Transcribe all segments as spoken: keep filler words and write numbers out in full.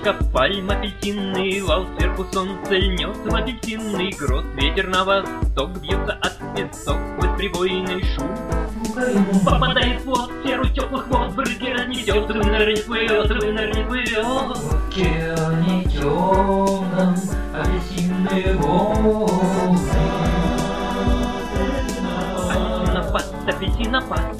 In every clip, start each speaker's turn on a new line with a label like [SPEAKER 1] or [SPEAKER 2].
[SPEAKER 1] яблоко, пальма, апельсинный вал, сверху солнце льнет в апельсинный гроз. Ветер на восток бьется от песок, сквозь прибойный шум попадает в атмосферу теплых вод, брызги разнесет, вынырнет, плывет, вынырнет, плывет.
[SPEAKER 2] В океане темном апельсинные волны.
[SPEAKER 1] Апельсинопад, апельсинопад,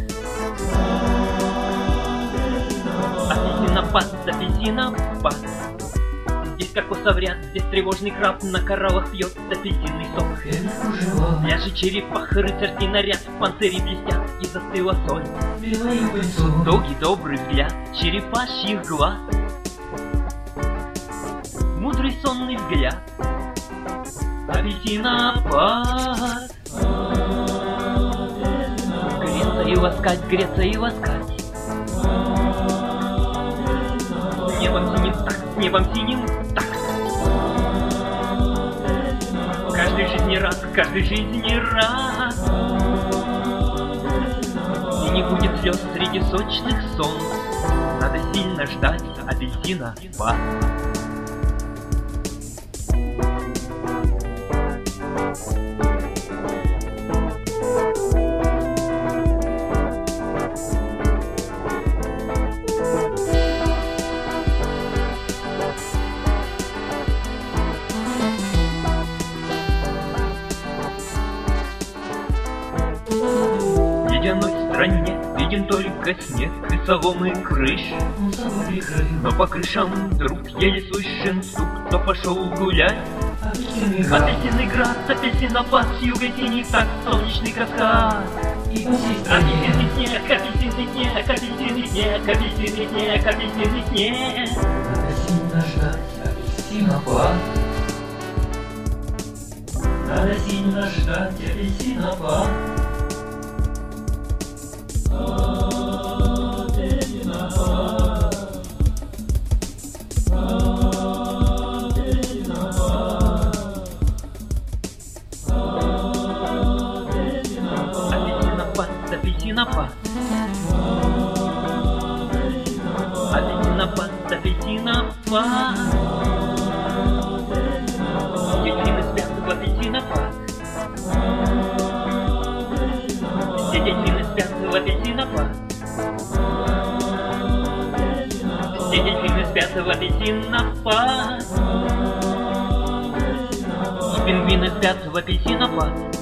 [SPEAKER 1] апельсинопад, апельсинопад. Здесь кокоса в ряд, здесь тревожный краб на кораллах пьет апельсинный сок. Пляжи черепах, рыцарский наряд, в панцире блестят, и застыла соль. Долгий добрый взгляд черепашьих глаз, мудрый сонный взгляд. Апельсинопад. Греться и ласкать, греться и ласкать. С небом синим так, с небом синим так. Каждый жизни раз, каждый жизни раз. И не будет слез среди сочных солнц. Надо сильно ждать апельсинопад. В ледяной стране виден только снег и соломы крыш, но по крышам вдруг еле слышен стук, кто пошел гулять. Апельсинный град, апельсинопад, с юга синих так солнечный каскад. Апельсинный снег, апельсинный снег, апельсинный снег, апельсинный снег, апельсинный снег.
[SPEAKER 2] Надо сильно ждать апельсинопад. Надо сильно ждать апельсинопад.
[SPEAKER 1] Апельсинопад, апельсинопад, апельсинопад. Дельфины спят в апельсинопад. Все дельфины спят в апельсинопад. Все дельфины спят в апельсинопад. И пингвины спят в апельсинопад.